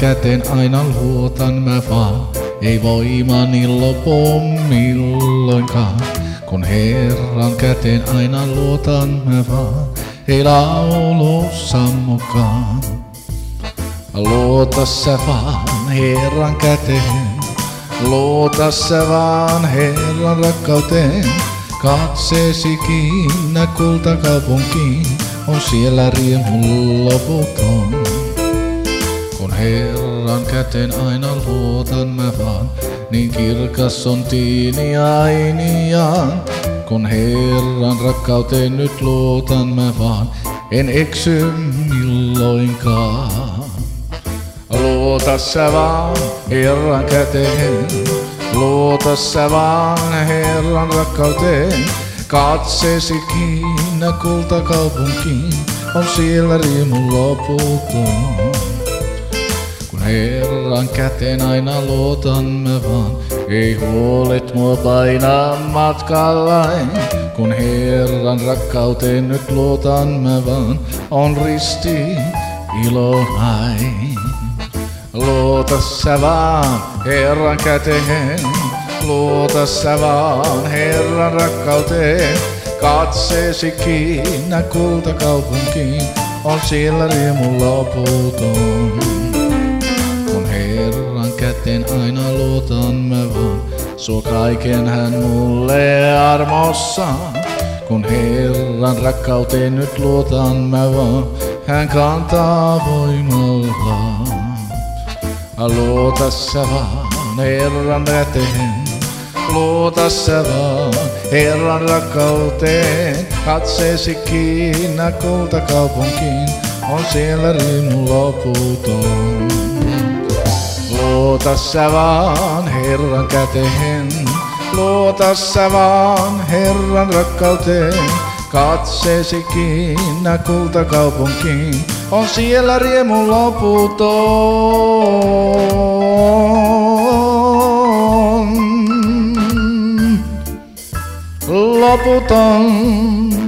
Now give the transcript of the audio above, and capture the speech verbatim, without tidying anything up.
käteen aina luotan mä vaan. Ei voimani lopu milloinkaan. Kun Herran käteen aina luotan mä vaan. Ei laulussa mukaan. Luota sä vaan Herran käteen. Luota sä vaan Herran rakkauteen. Katseesi kiinni kultakaupunkiin. On siellä riemun loputon. Kun Herran käteen aina luotan mä vaan. Niin kirkas on tiini ainiaan. Kun Herran rakkauteen nyt luotan mä vaan. En eksy milloinkaan. Luota sä vaan Herran käteen. Luota sä vaan Herran rakkauteen. Katseesi kiinni kultakaupunkiin. On siellä riemun loputon. Kun Herran käteen aina luotan mä vaan. Ei huolet mua painaa matkallain. Kun Herran rakkauteen nyt luotan mä vaan. On risti ilonain. Luota sä vaan Herran käteen. Luota sä vaan Herran rakkauteen. Katseesi kiinni kultakaupunkiin. On siellä riemun loputon. Kun Herran käteen aina luotan mä vaan. Suo kaiken hän mulle armossaan. Kun Herran rakkauteen nyt luotan mä vaan. Hän kantaa voimallaan. Luota sä vaan Herran käteen. Luota sä vaan Herran rakkauteen. Katseesi kiinni kultakaupunkiin. On siellä riemun loputon. Luota sä vaan Herran käteen. Luota sä vaan Herran rakkauteen. Katseesi kiinni kultakaupunkiin. On siellä riemun loputon. Loputon.